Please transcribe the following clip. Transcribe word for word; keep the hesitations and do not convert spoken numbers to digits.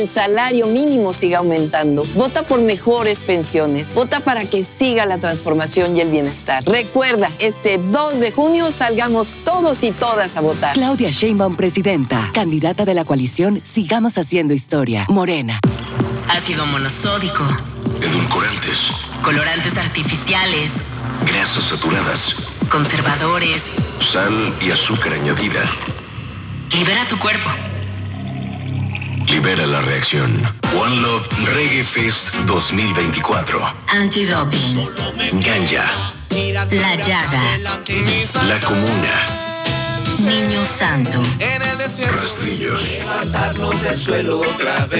el salario mínimo siga aumentando. Vota por mejores pensiones. Vota para que siga la transformación y el bienestar. Recuerda, este dos de junio salgamos todos y todas a votar. Claudia Sheinbaum, presidenta. Candidata de la coalición Sigamos Haciendo Historia. Morena. Ácido monosódico. Edulcorantes. Colorantes artificiales. Grasas saturadas. Conservadores. Sal y azúcar añadida. Libera tu cuerpo. Libera la reacción. One Love Reggae Fest dos mil veinticuatro. Antidoping. Ganja. La Llaga. La Comuna. Niño Santo. Rastrillo. Levantarnos del suelo otra vez.